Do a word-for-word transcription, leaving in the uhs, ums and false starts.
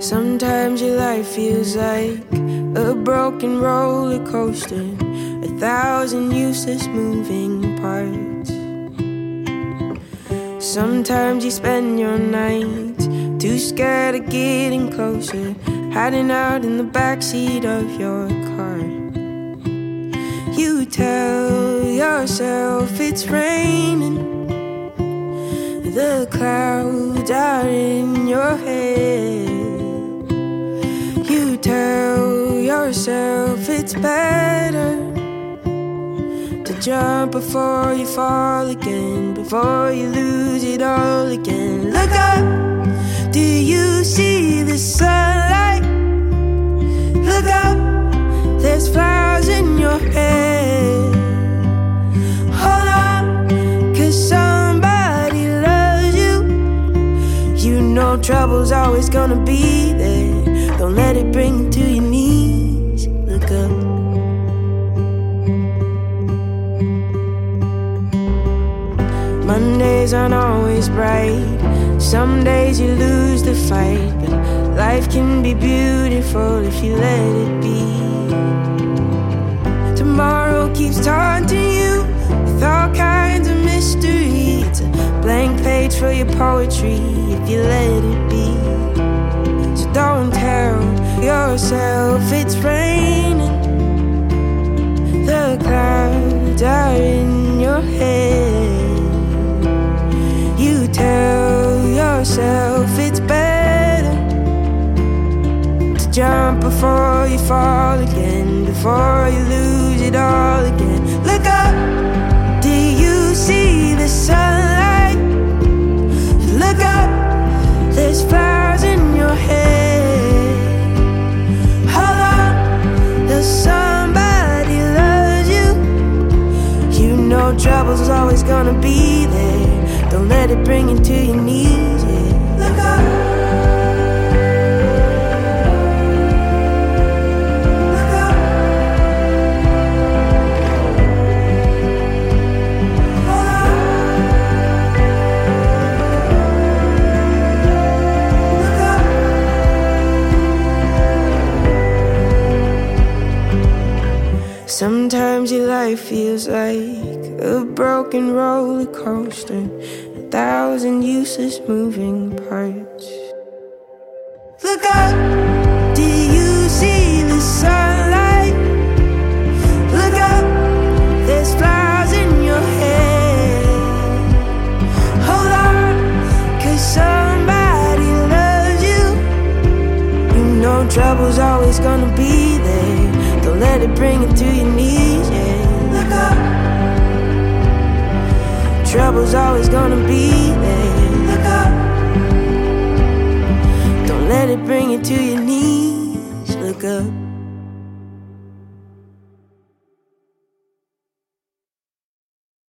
Sometimes your life feels like a broken roller coaster, a thousand useless moving parts. Sometimes you spend your nights too scared of getting closer, hiding out in the backseat of your car. You tell yourself it's raining, the clouds are in your head. You tell yourself it's better to jump before you fall again, before you lose it all again. Look up, do you see the sunlight? Look up, there's flowers in your head. Hold on, 'cause somebody loves you. You know trouble's always gonna be there. Don't let it bring you to your knees. Look up. Mondays aren't always bright. Some days you lose the fight, but life can be beautiful if you let it be. Tomorrow keeps taunting you with all kinds of mystery. It's a blank page for your poetry if you let it be. So don't tell yourself it's raining, the clouds are in your head. You tell yourself it's better to jump before you fall again, before you lose it all again. Look up, do you see the sunlight? Look up, there's flowers in your head. Hold on, there's somebody loves you. You know trouble's always gonna be there. Don't let it bring you to your knees, yeah. Look up. Look up. Hold on. Look up. Sometimes your life feels like a broken roller coaster, a thousand useless moving parts. Look up, do you see the sunlight? Look up, there's flowers in your head. Hold on, 'cause somebody loves you. You know trouble's always gonna be there. Don't let it bring you to your knees, yeah. Look up, trouble's always gonna be there. Look up, don't let it bring you to your